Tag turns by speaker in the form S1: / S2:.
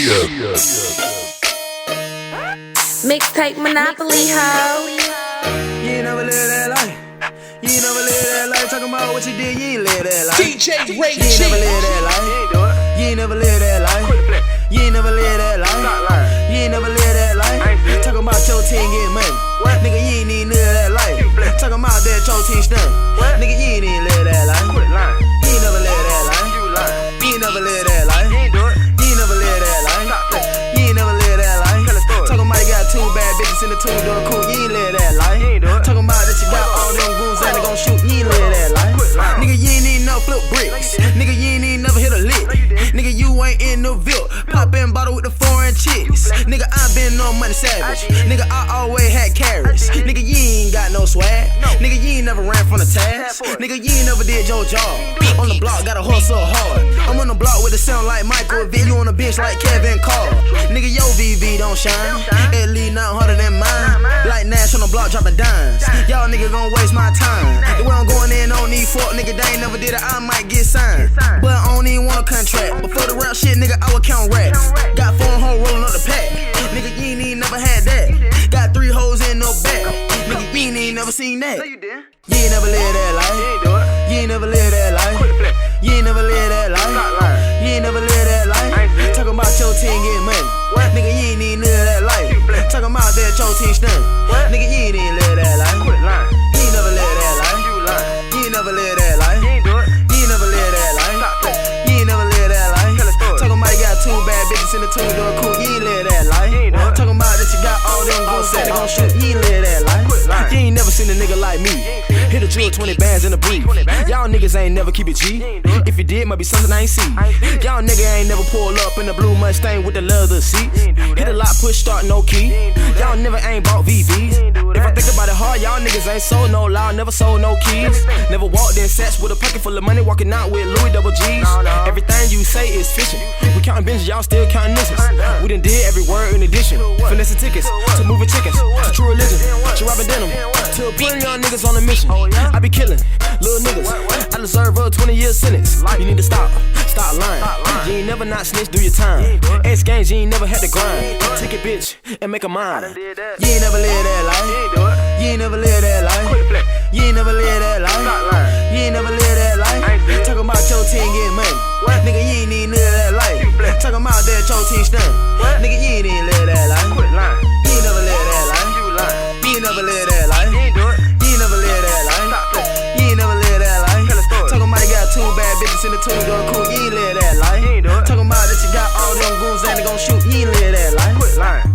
S1: Mixtape Monopoly, ho.
S2: You ain't never live that life. You ain't never live that life. Talking about what you did, you ain't live that life.
S3: DJ Ray
S2: You ain't never live that life. You ain't never live that life. You ain't never live that life. You ain't never live that life. Talking about your team getting money. Nigga, you ain't even live that life. Talking about that your team stunning. Nigga, you ain't even live that life. You ain't never live that life. You ain't never live that life. You ain't never live that life. You ain't never live that life. Talking about you got two bad bitches in the two-door coupe. You ain't live that life. Talking about that you got all them goons and they gon' shoot. You ain't live that life. Nigga, you ain't even never flip bricks. Nigga, you ain't even never hit a lick. Nigga, you ain't in no Ville. Poppin' bottle with the foreign chicks. Nigga, I been no money savage. Nigga, I always had carrots. Nigga, you ain't got no swag. Nigga, you ain't never ran from the task. Nigga, you ain't never did your job. On the block, gotta hustle hard. I'm on the block with a sound like Michael V. You on the bench like Kevin Carr. Nigga, your VV don't shine. At least not harder than mine. Like Nash on the block dropping dimes. Y'all nigga gon' waste my time. The way I'm going in, don't need fuck. Nigga, they ain't never did it, I might get signed. But I don't even want a contract. Before the rap shit, nigga, I would count racks. Got 4 hoes rolling up the pack. Nigga, you ain't even never had that. Got 3 hoes in no back. Nigga, you ain't even never seen that. You ain't never lived that life. You ain't never lived that life. You ain't never lived that life. You ain't never lived that life. Talking about your team getting money. Nigga, you ain't even live that life. Talking about that your team stunning. Nigga, you ain't even live that life. You ain't never lived that life. You ain't never lived that life. You ain't never lived that life. You ain't never lived that life. Talking about you got 2 bad bitches in the two-door coupe. You ain't live that life. Talking about that you got all them goons that they gon' shoot. You ain't live that life. You ain't never seen a nigga like me. Hit a drill, 20 bands in a brief. Y'all niggas ain't never keep it G. If you did, might be something I ain't see. Y'all nigga ain't never pull up in the blue Mustang with the leather seats. Hit a lot, push start, no key. Y'all never ain't bought VVs. If I think about it hard, y'all niggas ain't sold no loud, never sold no keys. Never walked in sets with a pocket full of money, walking out with Louis double G's. Everything you say is fishing. We counting binges, y'all still counting niches. We done did every word in addition. Finessing tickets to moving chickens, to true religion, to robbing denim, to putting young niggas on a mission. I be killing little niggas. I deserve a 20-year sentence. You need to stop lying. You ain't never not snitch, do your time. X Games, you ain't never had to grind. Take it, bitch, and make a mind. You ain't never lived that life. You ain't never lived that life. You ain't never lived that life. You ain't never lived that life. Talking about your team getting money. Nigga, you ain't even live that life. Talking about that your team stunning. Nigga, you ain't even live that life. You ain't never lived that life. You ain't never lived that life. You ain't never lived that life. You ain't never lived that life. Talking about you got 2 bad bitches in the two-door coupe. You ain't live that life. Talking about that you got all them goons and they gon' shoot. You ain't live that life.